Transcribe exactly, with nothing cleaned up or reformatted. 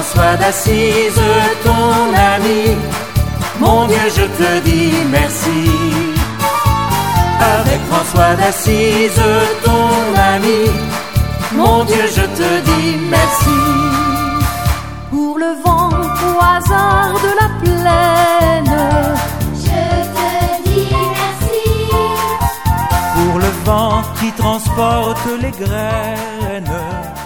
François d'Assise, ton ami, mon Dieu, je te dis merci. Avec François d'Assise, ton ami, mon Dieu, je te dis merci. Pour le vent au hasard de la plaine, je te dis merci. Pour le vent qui transporte les graines,